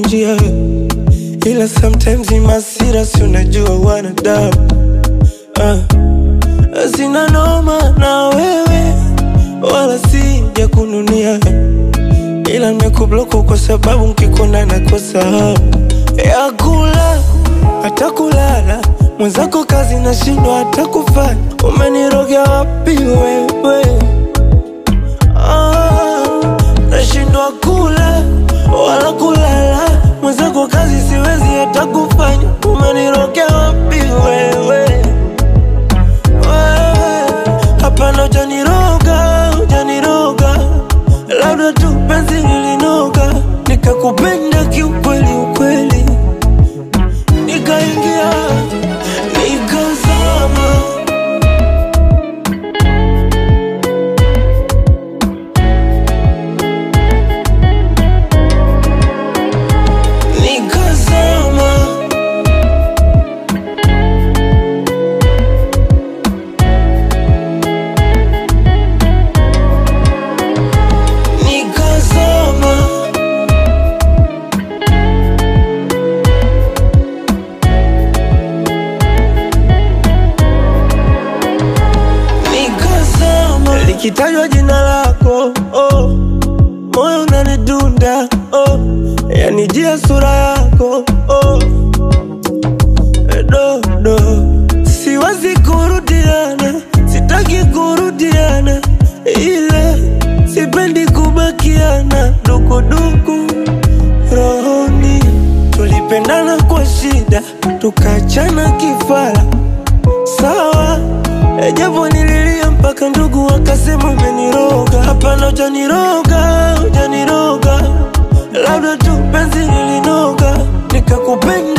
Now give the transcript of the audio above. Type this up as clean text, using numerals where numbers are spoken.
njia, ila sometimes imasira si unajua wanadamu. Sina noma na wewe wala sija kununia, ila nimekubloku kwa sababu nkikona nakosa hamu ya kula hata kulala. Mwenzako kazi nashindwa hata kufanya, umenirogea wapi wewe? Nashindwa kula wala kulala, mwenzako kazi siwezi hata kufanya, umenirogea wapi wewe? Hapana, hujaniroga, labda tu penzi lilinoga, nikakupenda kiukweli ukweli, nikaingia nikazama. Likitajwa jina lako, moyo unanidunda, yanijia sura yako, do siwezi kurudiana, sitaki kurudiana, ila sipendi kubakiana dukuduku rohoni. Tulipendana kwa shida, tukachana kifala, sawa, japo nililia mpaka ndugu wakasema umeniroga. Hapana, hujaniroga, labda tu penzi lilinoga, nikakupenda